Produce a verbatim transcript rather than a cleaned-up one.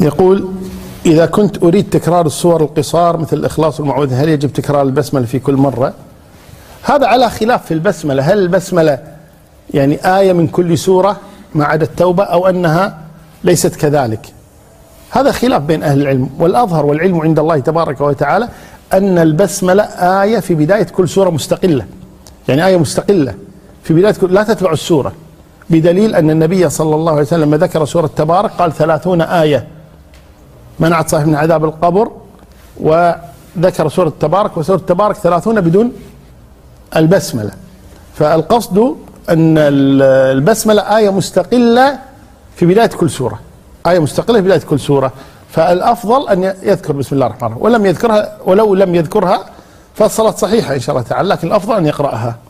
يقول: إذا كنت أريد تكرار السور القصار مثل الإخلاص والمعوذة، هل يجب تكرار البسملة في كل مرة؟ هذا على خلاف في البسملة، هل البسملة يعني آية من كل سورة ما عدا التوبة، أو أنها ليست كذلك؟ هذا خلاف بين أهل العلم، والأظهر والعلم عند الله تبارك وتعالى أن البسملة آية في بداية كل سورة مستقلة، يعني آية مستقلة في بداية كل، لا تتبع السورة، بدليل أن النبي صلى الله عليه وسلم لما ذكر سورة تبارك قال ثلاثون آية منعت صاحب من عذاب القبر، وذكر سورة تبارك، وسورة تبارك ثلاثون بدون البسملة. فالقصد أن البسملة آية مستقلة في بداية كل سورة، آية مستقلة في بداية كل سورة، فالأفضل أن يذكر بسم الله الرحمن الرحيم، ولم يذكرها، ولو لم يذكرها فالصلاة صحيحة إن شاء الله تعالى، لكن الأفضل أن يقرأها.